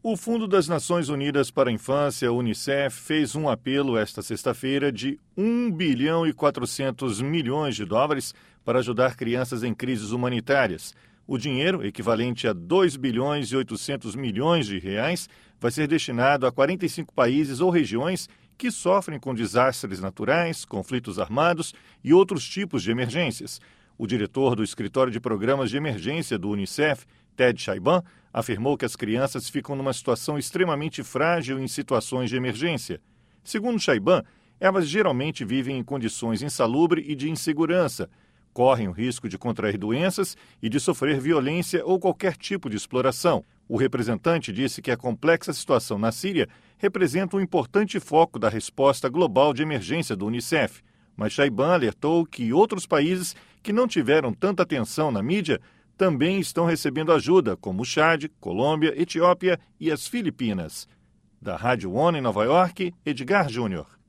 O Fundo das Nações Unidas para a Infância, Unicef, fez um apelo esta sexta-feira de 1 bilhão e 400 milhões de dólares para ajudar crianças em crises humanitárias. O dinheiro, equivalente a 2 bilhões e 800 milhões de reais, vai ser destinado a 45 países ou regiões que sofrem com desastres naturais, conflitos armados e outros tipos de emergências. O diretor do Escritório de Programas de Emergência do Unicef, Ted Chaiban, afirmou que as crianças ficam numa situação extremamente frágil em situações de emergência. Segundo Chaiban, elas geralmente vivem em condições insalubres e de insegurança, correm o risco de contrair doenças e de sofrer violência ou qualquer tipo de exploração. O representante disse que a complexa situação na Síria representa um importante foco da resposta global de emergência do Unicef. Mas Chaiban alertou que outros países que não tiveram tanta atenção na mídia também estão recebendo ajuda, como o Chad, Colômbia, Etiópia e as Filipinas. Da Rádio ONU em Nova York, Edgar Júnior.